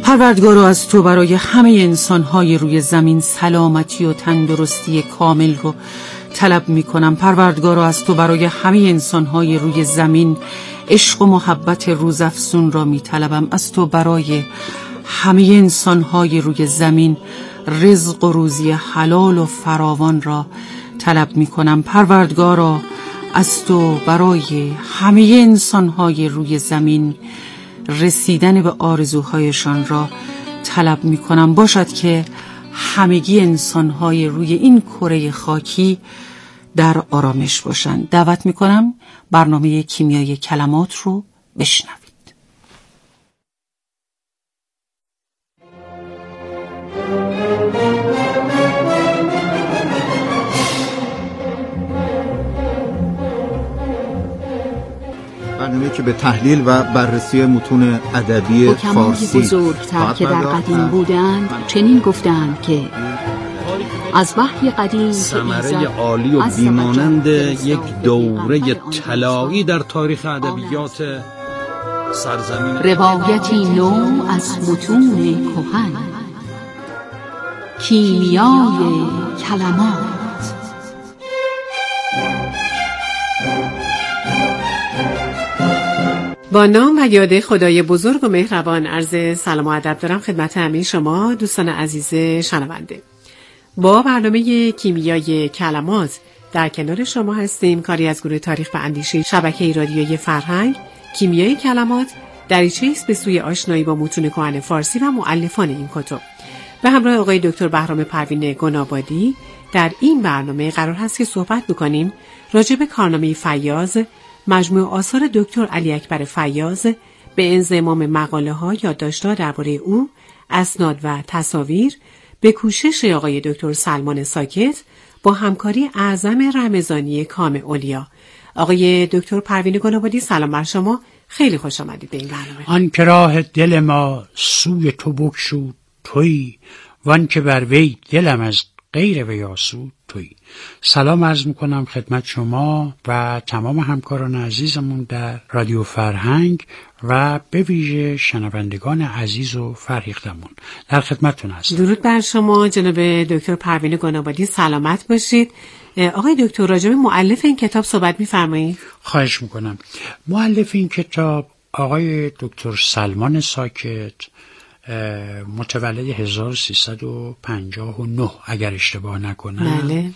پروردگارا از تو برای همه انسان‌های روی زمین سلامتی و تندرستی کامل رو طلب می‌کنم. پروردگارا از تو برای همه انسان‌های روی زمین عشق و محبت روزافزون را می‌طلبم. از تو برای همه انسان‌های روی زمین رزق و روزی حلال و فراوان را طلب می‌کنم. پروردگارا از تو برای همه انسان‌های روی زمین رسیدن به آرزوهایشان را طلب می‌کنم. باشد که همگی انسان‌های روی این کره خاکی در آرامش باشند. دعوت می‌کنم برنامه کیمیای کلمات رو بشنوید. برنامه‌ای که به تحلیل و بررسی متون ادبی فارسی بزرگتر که در قدیم بودند چنین گفتند که از وحی قدیم ثمره عالی و بیمانند یک دوره طلایی در تاریخ ادبیات سرزمین، روایتی نو از متون کهن، کیمیای کلمات. با نام و یاد خدای بزرگ و مهربان عرض سلام و ادب دارم خدمت همه شما دوستان عزیز شنونده. با برنامه کیمیای کلمات در کنار شما هستیم. کاری از گروه تاریخ و اندیشه شبکه رادیویی فرهنگ. کیمیای کلمات دریچه‌ای است به سوی آشنایی با متون کهن فارسی و مؤلفان این کتب. به همراه آقای دکتر بهرام پروین گنابادی در این برنامه قرار هست که صحبت بکنیم راجع به کارنامه فیاض، مجموع آثار دکتر علی اکبر فیاض به انضمام مقاله‌ها، یادداشت‌ها درباره او، اسناد و تصاویر، به کوشش آقای دکتر سلمان ساکت با همکاری اعظم رمضانی کام اولیا. آقای دکتر پروین گنابادی سلام بر شما، خیلی خوش آمدید به این برنامه. آن که راه دل ما سوی تو بگشود تویی، وان که بر وی دلم از غیر وی آسود تویی. سلام عرض میکنم خدمت شما و تمام همکاران عزیزمون در رادیو فرهنگ و به ویژه شنوندگان عزیز و فرهیختمون. در خدمتتون هستم. درود بر شما جناب دکتر پروین گنابادی، سلامت باشید. آقای دکتر راجع به مؤلف این کتاب صحبت می‌فرمایید؟ خواهش میکنم. مؤلف این کتاب آقای دکتر سلمان ساکت، متولد 1359 اگر اشتباه نکنم. بله.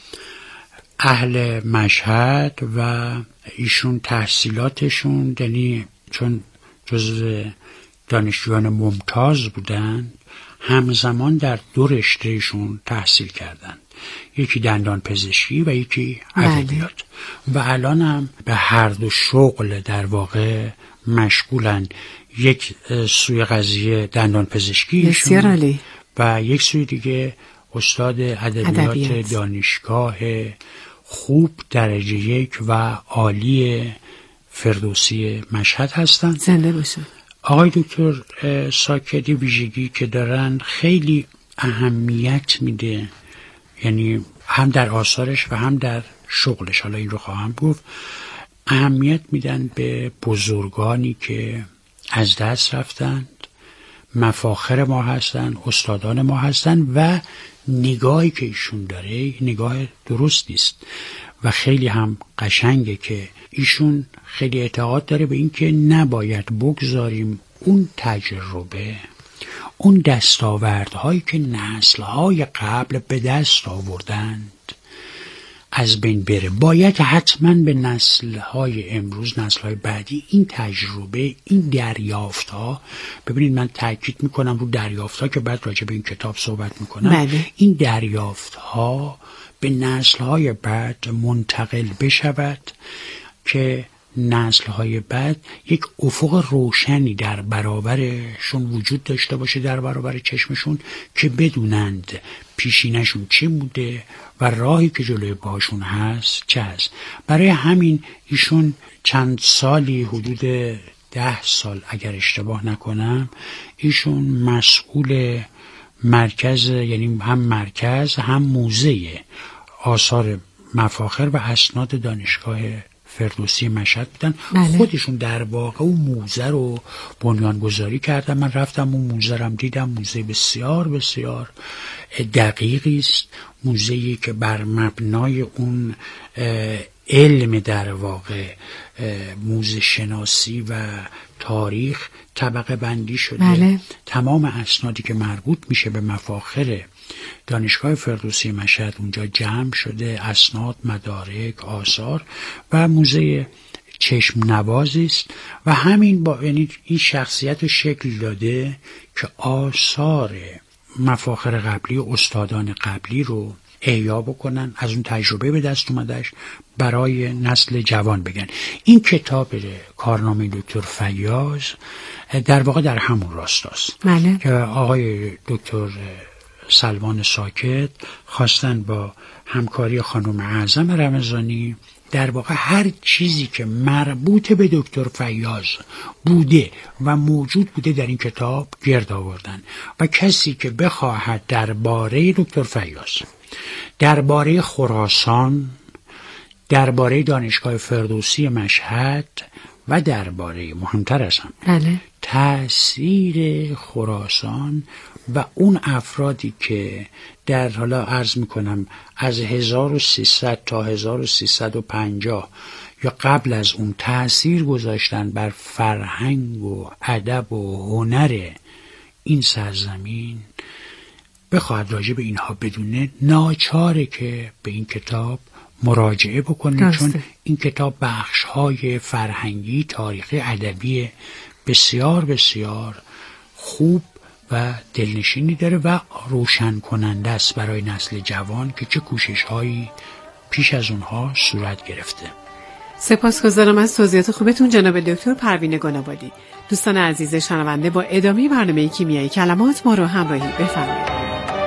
اهل مشهد و ایشون تحصیلاتشون یعنی چون جزو دانشجویان ممتاز بودن همزمان در دو رشتهشون تحصیل کردند، یکی دندان پزشکی و یکی ادبیات. و الان هم به هر دو شغل در واقع مشغولن. یک سوی قضیه دندان پزشکیشون و یک سوی دیگه استاد ادبیات دانشگاه خوب درجه 1 و عالی فردوسی مشهد هستند. زنده باشن. آقای دکتر ساکتی ویژگی که دارن خیلی اهمیت میده، یعنی هم در آثارش و هم در شغلش، حالا این رو خواهم گفت، اهمیت میدن به بزرگانی که از دست رفتند، مفاخر ما هستند، استادان ما هستند و نگاهی که ایشون داره نگاه درستی است و خیلی هم قشنگه که ایشون خیلی اعتقاد داره به این که نباید بگذاریم اون تجربه، اون دستاوردهایی که نسل‌های قبل به دست آوردند از بین بره. باید حتما به نسل‌های امروز، نسل‌های بعدی این تجربه، این دریافت‌ها، ببینید من تاکید میکنم رو دریافت‌ها که بعد راجع به این کتاب صحبت میکنم. بله. این دریافت‌ها به نسل‌های بعد منتقل بشود که نسل‌های بعد یک افق روشنی در برابرشون وجود داشته باشه، در برابر چشمشون، که بدونند پیشینشون چی بوده و راهی که جلوی پاشون هست چه هست. برای همین ایشون چند سالی، حدود 10 سال اگر اشتباه نکنم، ایشون مسئول مرکز، یعنی هم مرکز هم موزه آثار مفاخر و اسناد دانشگاه فردوسی مشهد بودن. بله. خودشون در واقع اون موزه رو بنیانگذاری کردن. من رفتم اون موزه رو دیدم، موزه بسیار بسیار دقیقی است، موزه‌ای که بر مبنای اون علم در واقع موزه شناسی و تاریخ طبقه بندی شده. بله. تمام اسنادی که مربوط میشه به مفاخر دانشگاه فردوسی مشهد اونجا جمع شده، اسناد، مدارک، آثار، و موزه چشم نوازی است و همین یعنی این شخصیت رو شکل داده که آثار مفاخر قبلی و استادان قبلی رو احیا بکنن، از اون تجربه به دست اومدش برای نسل جوان بگن. این کتاب کارنامه دکتر فیاض در واقع در همون راستاست. بله. که آقای دکتر سلمان ساکت خواستن با همکاری خانم اعظم رمضانی در واقع هر چیزی که مربوط به دکتر فیاض بوده و موجود بوده در این کتاب گرد آوردن و کسی که بخواهد درباره دکتر فیاض، درباره خراسان، درباره دانشگاه فردوسی مشهد و درباره مهمتر از هم بله. تأثیر خراسان و اون افرادی که در حالا عرض میکنم از 1300 تا 1350 یا قبل از اون تأثیر گذاشتن بر فرهنگ و ادب و هنر این سرزمین، بخواهد راجع به اینها بدونه، ناچاره که به این کتاب مراجعه بکنه، چون این کتاب بخش‌های فرهنگی، تاریخی، ادبی بسیار بسیار خوب و دلنشینی داره و روشن کننده است برای نسل جوان که چه کوشش‌هایی پیش از اونها صورت گرفته. سپاسگزارم از توضیحات خوبتون جناب دکتر پروین گنابادی. دوستان عزیز شنونده، با ادامه برنامه کیمیای کلمات ما رو همراهی بفرمایید.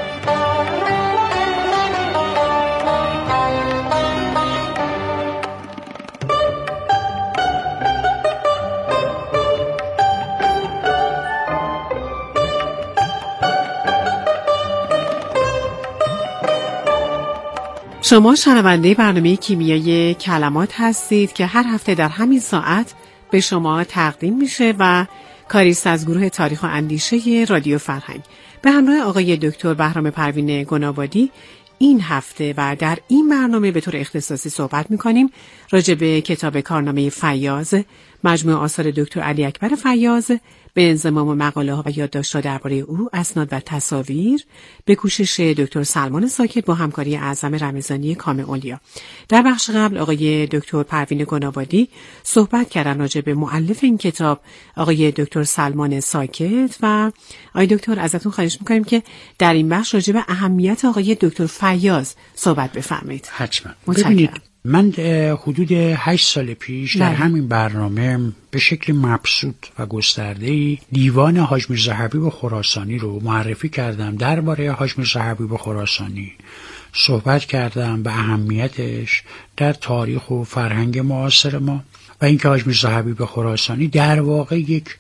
شما شنونده برنامه کیمیای کلمات هستید که هر هفته در همین ساعت به شما تقدیم میشه و کاریست از گروه تاریخ و اندیشه رادیو فرهنگ به همراه آقای دکتر بهرام پروین گنابادی. این هفته و در این برنامه به طور اختصاصی صحبت میکنیم راجع به کتاب کارنامه فیاض، مجموعه آثار دکتر علی اکبر فیاض به انضمام مقاله ها و یادداشت‌ها درباره او، اسناد و تصاویر، به کوشش دکتر سلمان ساکت با همکاری اعظم رمضانی کام اولیا. در بخش قبل آقای دکتر پروین گنابادی صحبت کردن راجع به مؤلف این کتاب آقای دکتر سلمان ساکت و آقای دکتر ازتون خواهش می‌کنیم که در این بخش راجع به اهمیت آقای دکتر فیاض صحبت بفرمایید. حتما. ببینید، من حدود 8 سال پیش در همین برنامه به شکل مبسوط و گسترده‌ای دیوان حاج میرزا حبیب خراسانی رو معرفی کردم. درباره حاج میرزا حبیب خراسانی صحبت کردم به اهمیتش در تاریخ و فرهنگ معاصر ما و اینکه حاج میرزا حبیب خراسانی در واقع یک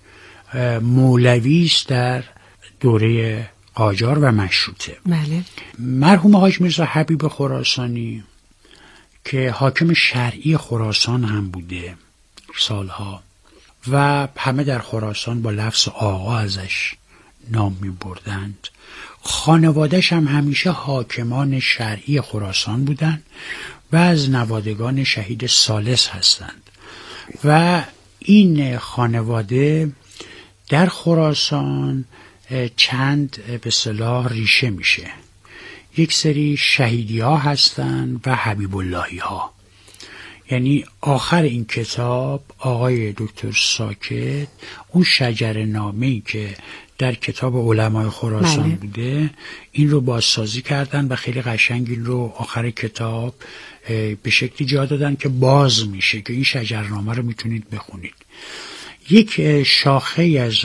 مولوی است در دوره قاجار و مشروطه. بله. مرحوم حاج میرزا حبیب خراسانی که حاکم شرعی خراسان هم بوده سالها و همه در خراسان با لفظ آقا ازش نام می بردند. خانواده‌اش هم همیشه حاکمان شرعی خراسان بودند و از نوادگان شهید ثالث هستند و این خانواده در خراسان چند به اصطلاح ریشه میشه. یک سری شهیدی ها هستن و حبیب اللهی ها. یعنی آخر این کتاب آقای دکتر ساکت اون شجر نامه‌ای که در کتاب علمای خراسان بوده این رو بازسازی کردن و خیلی قشنگ این رو آخر کتاب به شکلی جا دادن که باز میشه که این شجرنامه رو میتونید بخونید. یک شاخه از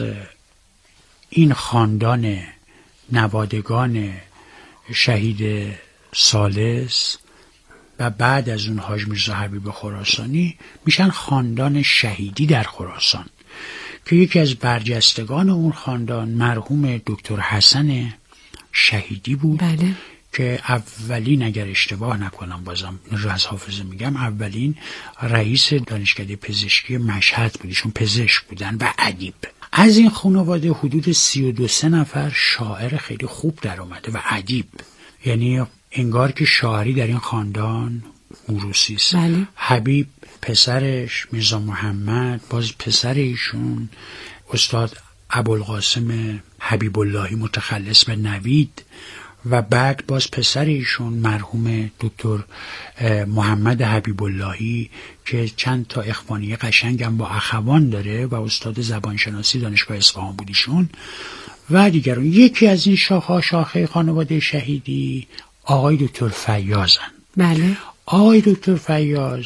این خاندان نوادگان شهید ثالث و بعد از اون حاج میرزا حبیب خراسانی میشن خاندان شهیدی در خراسان که یکی از برجستگان اون خاندان مرحوم دکتر حسن شهیدی بود. بله. که اولین، اگر اشتباه نکنم بازم رو از حافظه میگم، اولین رئیس دانشکده پزشکی مشهد بود. ایشون پزشک بودن و ادیب. از این خانواده حدود 32 نفر شاعر خیلی خوب در اومده و ادیب. یعنی انگار که شاعری در این خاندان موروثی است. بله. حبیب پسرش، میرزا محمد باز پسر ایشون، استاد ابوالقاسم حبیب اللهی متخلص به نوید، و بعد باز پسر ایشون مرحوم دکتر محمد حبیب اللهی که چند تا اخوانی قشنگم با اخوان داره و استاد زبانشناسی دانشگاه اصفهان بود ایشون و دیگران. یکی از این شاخه خانواده شهیدی آقای دکتر فیاضن. بله. آقای دکتر فیاض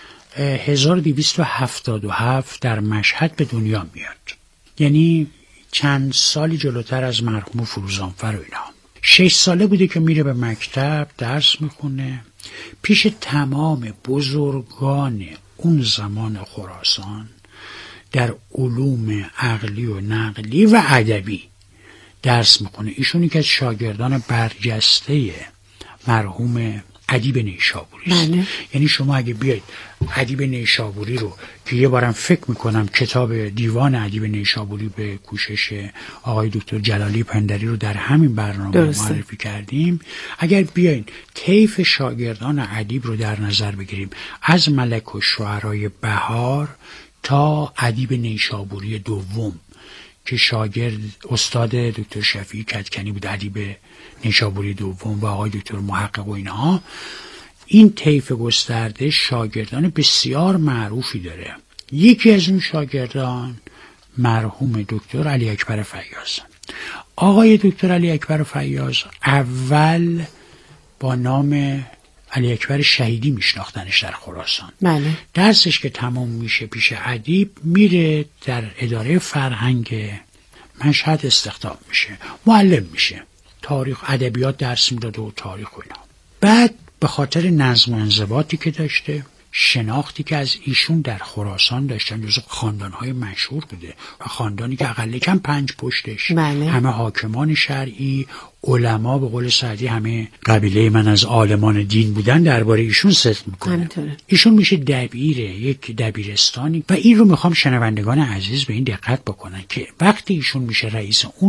1277 در مشهد به دنیا میاد، یعنی چند سالی جلوتر از مرحوم فروزانفر و اینا. 6 ساله بوده که میره به مکتب درس میخونه پیش تمام بزرگان اون زمان خراسان در علوم عقلی و نقلی و ادبی درس میکنه. ایشون که از شاگردان برجسته مرحوم ادیب نیشابوری است. بله. یعنی شما اگه بیاید ادیب نیشابوری رو که یه بارم فکر میکنم کتاب دیوان ادیب نیشابوری به کوشش آقای دکتر جلالی پندری رو در همین برنامه معرفی کردیم، اگر بیاین طیف شاگردان ادیب رو در نظر بگیریم از ملک و شعرای بهار تا ادیب نیشابوری دوم که شاگرد استاد دکتر شفیعی کدکنی بود، ادیب نیشابوری دوم، و آقای دکتر محقق و اینها، این طیف گسترده شاگردان بسیار معروفی داره. یکی از اون شاگردان مرحوم دکتر علی اکبر فیاض. آقای دکتر علی اکبر فیاض اول با نام علی اکبر شهیدی میشناختنش در خراسان. بله. درسش که تمام میشه پیش ادیب میره در اداره فرهنگ مشهد استخدام میشه، معلم میشه، تاریخ ادبیات درس میداده و تاریخ و اینا. بعد به خاطر نظم و انضباطی که داشته، شناختی که از ایشون در خراسان داشتن، جزو خاندانهای مشهور بوده و خاندانی که اقل کم 5 پشتش. بله. همه حاکمان شرعی، علما، به قول سعدی همه قبیله من از عالمان دین بودن، درباره ایشون صدق میکنه. ایشون میشه دبیر یک دبیرستانی و این رو میخوام شنوندگان عزیز به این دقت بکنن که وقتی ایشون میشه رئیس اون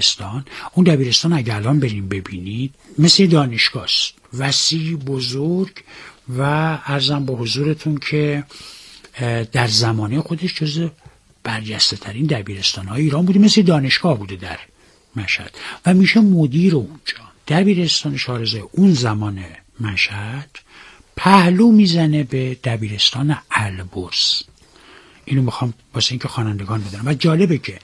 دبیرستان اگه الان بریم ببینید مثل دانشگاه است، وسیع، بزرگ، و عرضم به حضورتون که در زمانه خودش جز برجسته ترین دبیرستان های ایران بوده، مثل دانشگاه بوده در مشهد و میشه مدیر اونجا. دبیرستان شارزه اون زمان مشهد پهلو میزنه به دبیرستان البرز. اینو میخوام واسه اینکه خوانندگان بدونن. و جالبه که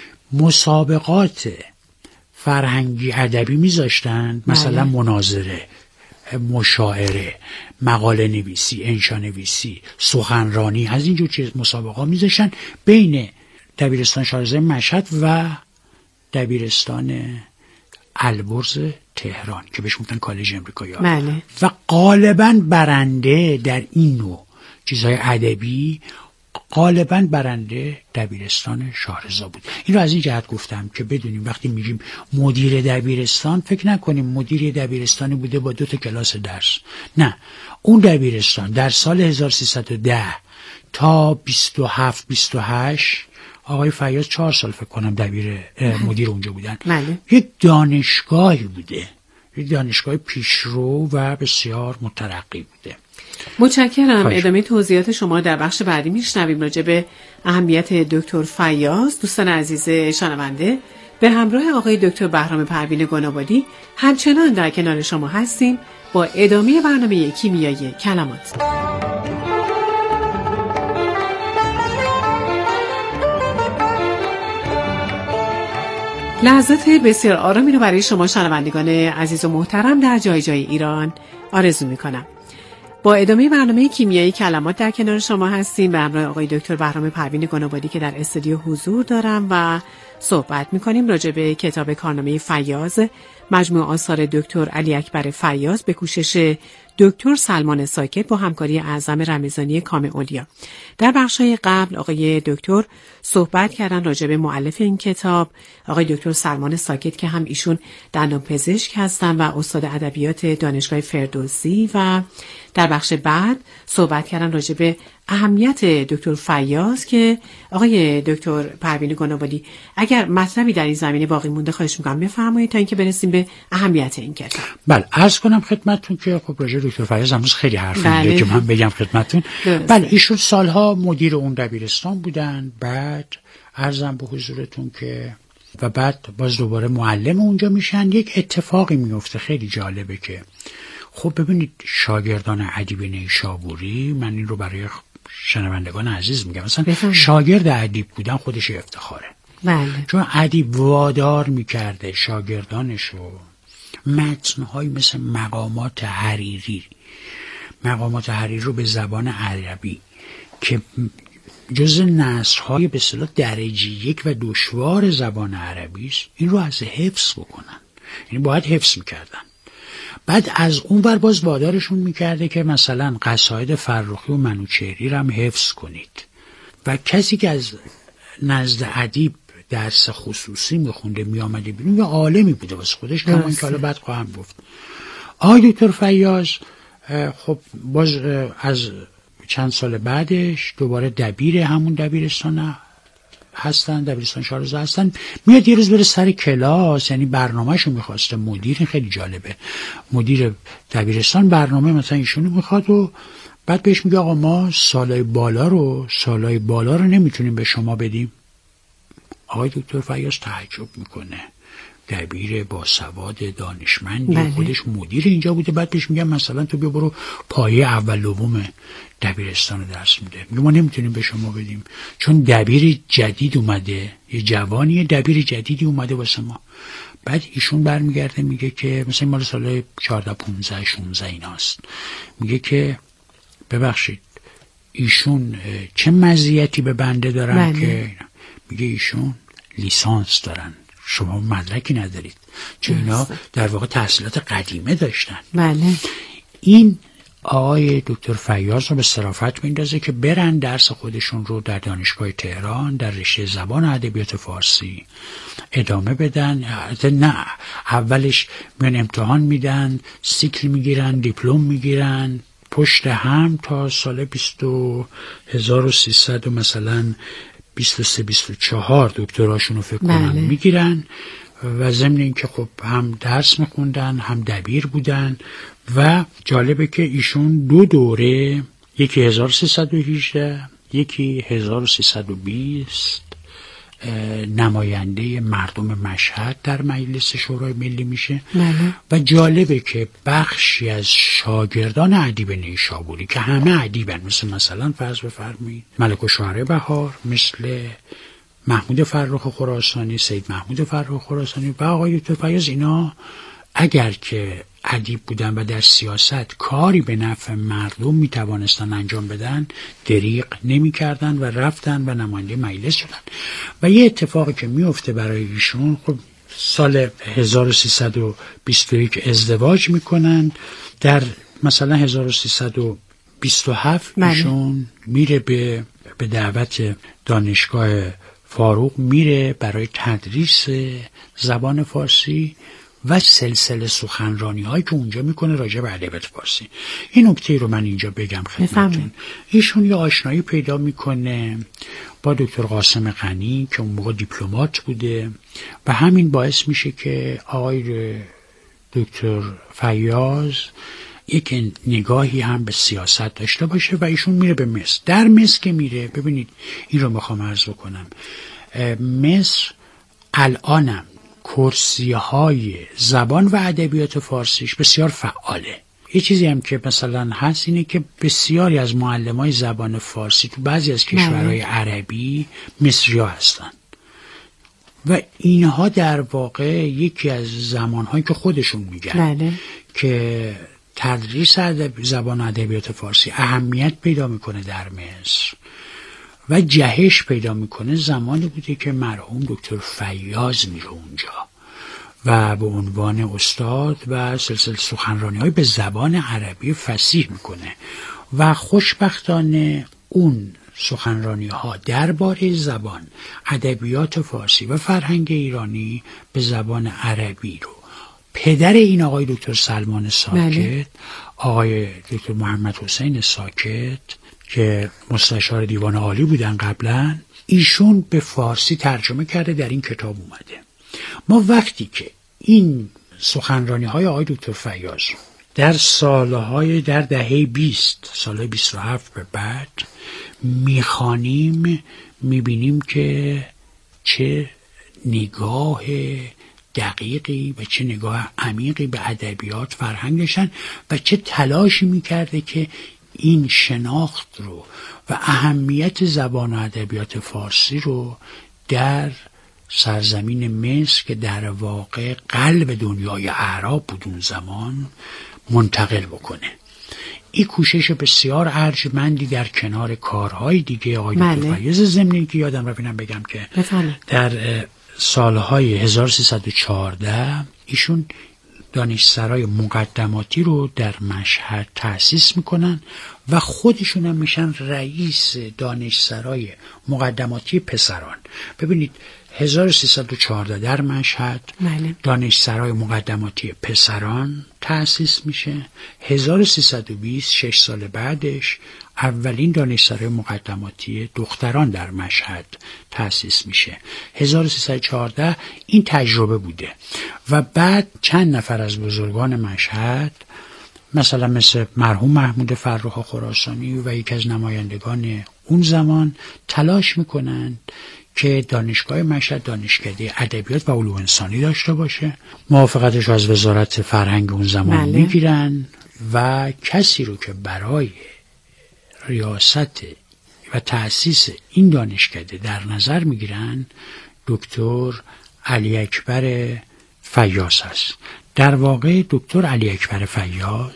مسابقات فرهنگی ادبی میذاشتن، مثلا مناظره، مشاعره، مقاله نویسی، انشا نویسی، سخنرانی، از اینجور چیز مسابقه میذاشتن بین دبیرستان شارزه مشهد و دبیرستان البرز تهران که بهش میگن کالج امریکایی. بله. و غالبا برنده در این نوع چیزهای ادبی غالبا برنده دبیرستان شارزا بود. این رو از این جهت گفتم که بدونیم وقتی میگیم مدیر دبیرستان فکر نکنیم مدیر دبیرستانی بوده با 2 کلاس درس. نه، اون دبیرستان در سال 1310 تا 27-28 آقای فیاض 4 سال فکر کنم مدیر اونجا بودن. یک دانشگاهی بوده، یک دانشگاه پیشرو و بسیار مترقی بوده. متشکرم. ادامه توضیحات شما در بخش بعدی میشنویم راجع به اهمیت دکتر فیاض. دوستان عزیز شنونده، به همراه آقای دکتر بهرام پروین گنابادی همچنان در کنار شما هستیم با ادامه برنامه کیمیای کلمات. لحظات بسیار آرامی رو برای شما شنوندگان عزیز و محترم در جای جای ایران آرزو میکنم. با ادامه برنامه کیمیایی کلمات در کنار شما هستیم به همراه آقای دکتر بهرام پروین گنابادی که در استودیو حضور دارم و صحبت می‌کنیم راجع به کتاب کارنامه فیاض، مجموع آثار دکتر علی اکبر فیاض به کوشش دکتر سلمان ساکت با همکاری اعظم رمضانی کام اولیا. در بخش‌های قبل آقای دکتر صحبت کردن راجع به مؤلف این کتاب، آقای دکتر سلمان ساکت که هم ایشون دندانپزشک هستن و استاد ادبیات دانشگاه فردوسی، و در بخش بعد صحبت کردن راجع به اهمیت دکتر فیاض که آقای دکتر پروین گنابالی اگر مطلبی در این زمینه باقی مونده خواهش می‌کنم بفرمایید تا اینکه برسیم به اهمیت این کتاب. بله، عرض کنم خدمتتون که خب راجع دکتر فیاض امروز خیلی حرف می‌زنه که من بگم خدمتتون. بله، ایشون سالها مدیر اون دبیرستان بودن، بعد عرضم به حضورتون که و بعد باز دوباره معلم اونجا میشن. یک اتفاقی میفته خیلی جالبه که خب ببینید شاگردان ادیب نیشابوری، من این رو برای شنوندگان عزیز میگم، مثلا شاگرد ادیب بودن خودش افتخاره. بله. چون ادیب وادار میکرده شاگردانشو متن‌های مثل مقامات حریری رو به زبان عربی که جز نثرهای به اصطلاح درجه 1 و دشوار زبان عربی است، این رو از حفظ بکنن، یعنی باید حفظ میکردن. بعد از اون ور باز وادارشون میکرده که مثلا قصاید فرخی و منوچهری رو هم حفظ کنید. و کسی که از نزد ادیب درس خصوصی میخونده میامده بیرون یا عالمی بوده واسه خودش، کمان که حالا بعد خواهم گفت. آقای دکتر فیاض خب باز از چند سال بعدش دوباره دبیر همون دبیرستان هستن، دبیرستان شارزه هستن. میاد یه روز بره سر کلاس، یعنی برنامه‌شو میخواسته مدیر، خیلی جالبه، مدیر دبیرستان برنامه مثلا ایشونو میخواد و بعد بهش میگه آقا ما سالای بالا رو نمیتونیم به شما بدیم. آقای دکتر فیاض تعجب میکنه، دبیر با سواد دانشمندی، خودش مدیر اینجا بوده، بعد بهش میگم مثلا تو بیا برو پایه اول دوم دبیرستان درس میده. میگه ما نمیتونیم به شما بدیم چون دبیر جدید اومده، یه جوانی دبیر جدیدی اومده واسه ما. بعد ایشون برمیگرده میگه که مثلا مال سال 14 15 16 ایناست، میگه که ببخشید ایشون چه مزیتی به بنده دارن که میگه ایشون لیسانس دارن، شما مدرکی ندارید، چون اینا در واقع تحصیلات قدیمه داشتن. بله. این آقای دکتر فیاض رو به صرافت میندازه که برن درس خودشون رو در دانشگاه تهران در رشته زبان و ادبیات فارسی ادامه بدن. نه، اولش میان امتحان میدن، سیکل میگیرن، دیپلم میگیرن، پشت هم تا سال 1300 مثلا 23-24 دکتراشون رو فکر کنم میگیرن. و ضمن این که خب هم درس میخوندن هم دبیر بودن. و جالبه که ایشون 2 دوره، یکی 1318 یکی 1320 نماینده مردم مشهد در مجلس شورای ملی میشه. و جالبه که بخشی از شاگردان ادیب نیشابوری که همه ادیبن، مثلا فرض بفرمایید ملک الشعراء بهار، مثل محمود فرخ خراسانی، سید محمود فرخ خراسانی و آقای دکتر فیاض، اینا اگر که ادیب بودن و در سیاست کاری به نفع مردم میتوانستن انجام بدن، دریغ نمی کردن و رفتن و نماینده مجلس شدن. و یه اتفاقی که میفته برای ایشون، خب سال 1321 ازدواج میکنن. در مثلا 1327 ایشون میره به دعوت دانشگاه فاروق میره برای تدریس زبان فارسی و سلسله سخنرانی هایی که اونجا میکنه راجع به ادبیات فارسی. این نکته رو من اینجا بگم خدمتتون. ایشون یه آشنایی پیدا میکنه با دکتر قاسم غنی که اون موقع دیپلمات بوده و همین باعث میشه که آقای دکتر فیاض یک نگاهی هم به سیاست داشته باشه و ایشون میره به مصر. در مصر که میره، ببینید این رو میخوام عرض بکنم، مصر الانم کرسی‌های زبان و ادبیات فارسیش بسیار فعاله. یه چیزی هم که مثلا هست اینه که بسیاری از معلمای زبان فارسی تو بعضی از کشورهای عربی مصری‌ها هستن و اینها در واقع یکی از زمانهایی که خودشون میگن که تدریس زبان و ادبیات فارسی اهمیت پیدا میکنه در مصر و جهش پیدا میکنه زمانی بوده که مرحوم دکتر فیاض میره اونجا و به عنوان استاد و سلسله سخنرانی‌های به زبان عربی فصیح میکنه و خوشبختانه اون سخنرانی‌ها درباره زبان، ادبیات فارسی و فرهنگ ایرانی به زبان عربی رو پدر این آقای دکتر سلمان ساکت، آقای دکتر محمد حسین ساکت که مستشار دیوان عالی بودن قبلا، ایشون به فارسی ترجمه کرده، در این کتاب اومده. ما وقتی که این سخنرانی‌های آقای دکتر فیاض در دهه 20 سال 27 به بعد میخوانیم، میبینیم که چه نگاه دقیقی و چه نگاه عمیقی به ادبیات فرهنگ داشتن و چه تلاشی میکرده که این شناخت رو و اهمیت زبان و ادبیات فارسی رو در سرزمین مصر که در واقع قلب دنیای اعراب بود اون زمان منتقل بکنه. این کوشش بسیار ارجمندی در کنار کارهای دیگه آقای دکتر فیاض، ضمن که یادم رفت اینم بگم که در سالهای 1314 ایشون دانشسرای مقدماتی رو در مشهد تأسیس میکنن و خودشون هم میشن رئیس دانشسرای مقدماتی پسران. ببینید 1314 در مشهد دانشسرای مقدماتی پسران تأسیس میشه. 1320 6 سال بعدش اولین دانشسرای مقدماتی دختران در مشهد تأسیس میشه. 1314 این تجربه بوده و بعد چند نفر از بزرگان مشهد، مثلا مثل مرحوم محمود فرخ خراسانی و یکی از نمایندگان اون زمان، تلاش میکنند که دانشگاه مشهد دانشکده ادبیات و علوم انسانی داشته باشه. موافقتش از وزارت فرهنگ اون زمان میگیرن و کسی رو که برای ریاست و تأسیس این دانشکده در نظر میگیرن دکتر علی اکبر فیاض است. در واقع دکتر علی اکبر فیاض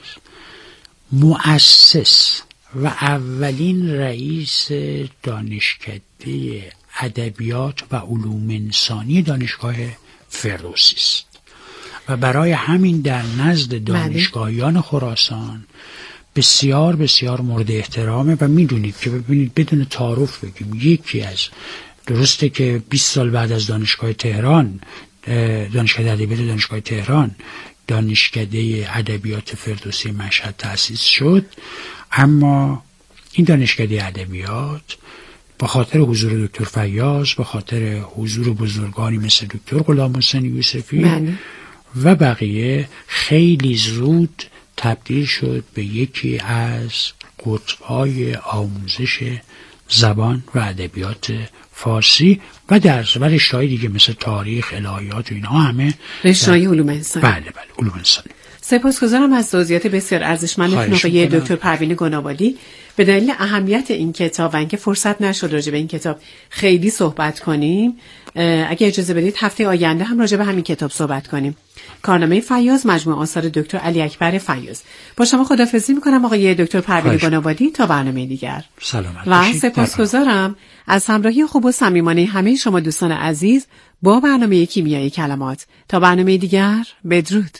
مؤسس و اولین رئیس دانشکده ادبیات و علوم انسانی دانشگاه فردوسی است و برای همین در نزد دانشگاهیان خراسان بسیار بسیار مورد احترامه و میدونید که ببینید بدون تعارف بگیم یکی از، درسته که 20 سال بعد از دانشگاه تهران، دانشکده ادبیات دانشگاه تهران، دانشکده ادبیات فردوسی مشهد تأسیس شد، اما این دانشکده ادبیات با خاطر حضور دکتر فیاض، با خاطر حضور بزرگانی مثل دکتر غلام حسین یوسفی و بقیه خیلی زود تبدیل شد به یکی از قطب‌های آموزش زبان و ادبیات فارسی و در رشته‌های دیگه مثل تاریخ، الهیات و اینها همه رشته‌های علوم انسانی. بله علوم انسانی. سپاسگزارم از توضیحات بسیار ارزشمند آقای دکتر پروین گنابادی. به دلیل اهمیت این کتاب و اینکه فرصت نشد راجع به این کتاب خیلی صحبت کنیم، اگه اجازه بدید هفته آینده هم راجع به همین کتاب صحبت کنیم. کارنامه فیاض، مجموعه آثار دکتر علی اکبر فیاض. با شما خداحافظی میکنم آقای دکتر پروین گنابادی تا برنامه دیگر. سلامت و سپاسگزارم از همراهی خوب و صمیمانه همه شما دوستان عزیز با برنامه کیمیای کلمات. تا برنامه دیگر، بدرود.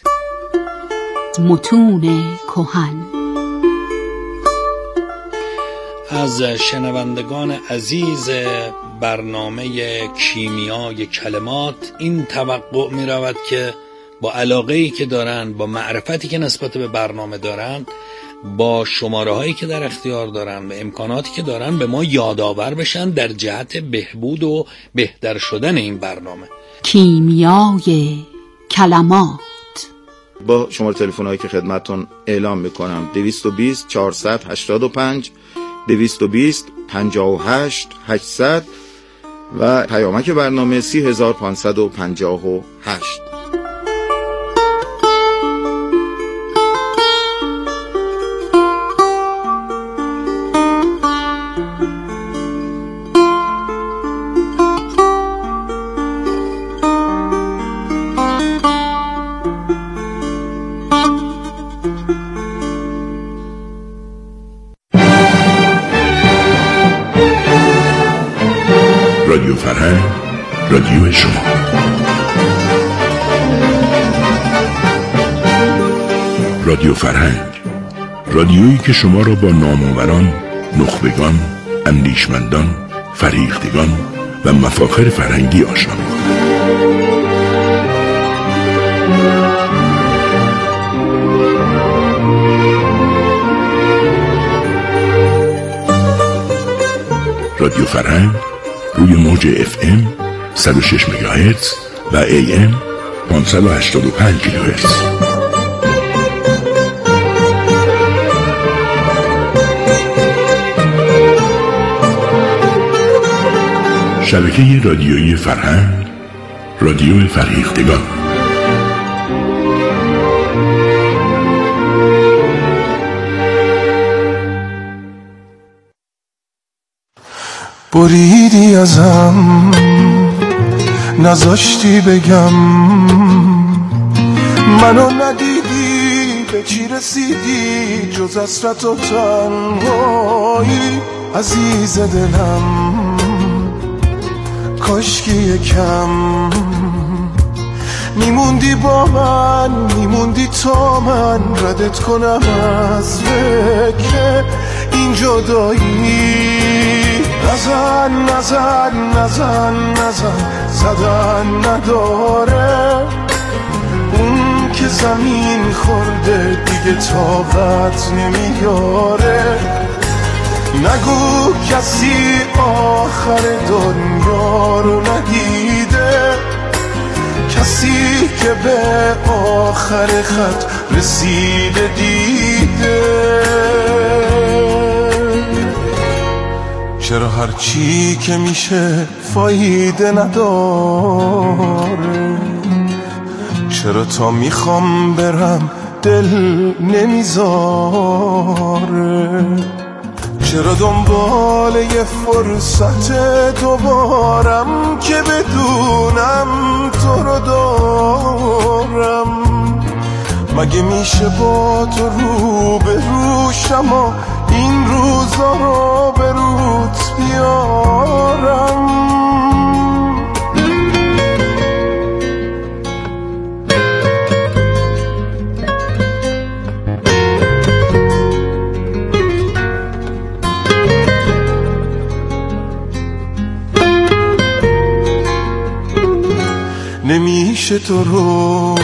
متون کهن. از شنوندگان عزیز برنامه کیمیای کلمات این توقع می رود که با علاقه‌ای که دارن، با معرفتی که نسبت به برنامه دارن، با شماره‌هایی که در اختیار دارن و امکاناتی که دارن به ما یادآور بشن در جهت بهبود و بهتر شدن این برنامه. کیمیای کلمات. با شماره تلفن‌هایی که خدمتتون اعلام میکنم 220 485 220 58 800 و پیامک برنامه 30558. رادیو فرهنگ، رادیویی که شما را با نامآوران، نخبگان، اندیشمندان، فریختگان و مفاخر فرهنگی آشنا می‌کند. رادیو فرهنگ روی موج FM 106 مگاهرتز و AM 585 کیلوهرتز. شبکه رادیویی فرهنگ، رادیو فریختگان. بریدی ازم، نذاشتی بگم، منو ندیدی، به چی رسیدی جز حسرت و تنهایی. عزیز دلم کاشکی یکم میموندی با من، میموندی تا من ردت کنم از فکر این جدایی. نزن نزن نزن نزن، زدن نداره، اون که زمین خورده دیگه طاقت نمیاره. نگو کسی آخر دنیا رو ندیده، کسی که به آخر خط رسیده دیده. چرا هرچی که میشه فایده نداره؟ چرا تا میخوام برم دل نمیذاره؟ چرا دنبال یه فرصت دوبارم که بدونم تو رو دارم؟ مگه میشه با تو رو به روشم و این روزا رو به روت بیارم؟ نمیشه تو رو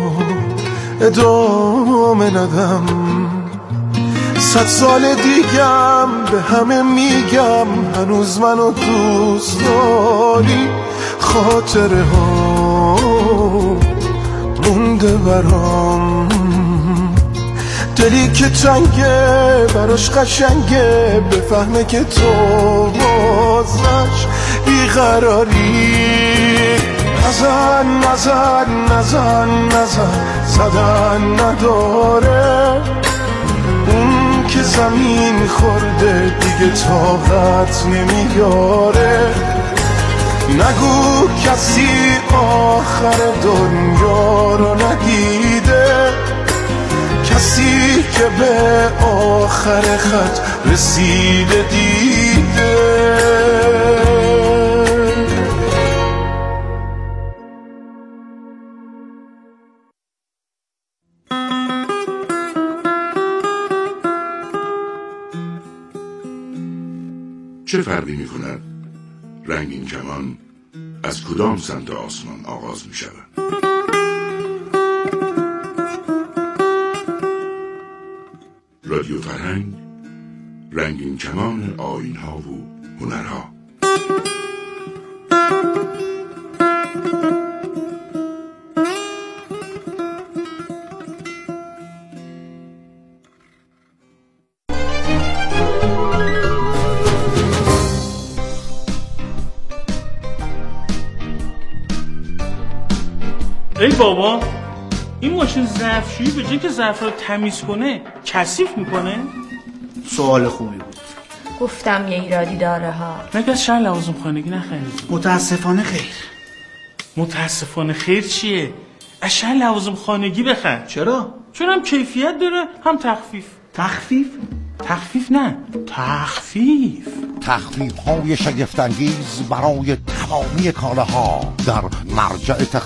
ادامه ندم، 100 سال دیگم به همه میگم هنوز منو دوست داری. خاطره ها مونده برام، دلی که تنگه براش قشنگه، بفهمه که تو واسش بیقراری. نزن نزن نزن نزن، زدن نداره، اون که زمین خورده دیگه طاقت نمیاره. نگو کسی آخر دنیا رو ندیده، کسی که به آخر خط رسیده دیده. چه فرقی می کند رنگین کمان از کدام سمت آسمان آغاز می شود؟ رادیو فرهنگ، رنگین کمان آیین‌ها و هنرها. ای بابا، این ماشین ظرفشویی به جای که ظرف رو تمیز کنه کثیف میکنه؟ سوال خوبی بود. گفتم یه ایرادی داره ها. مگه از شهر لوازم خانگی نخریدی؟ متاسفانه خیر. متاسفانه خیر چیه؟ از شهر لوازم خانگی بخر. چرا؟ چون هم کیفیت داره هم تخفیف. تخفیف؟ تخفیف نه، تخفیف. تخفیف های شگفت‌انگیز برای تمامی کالاها در مرجع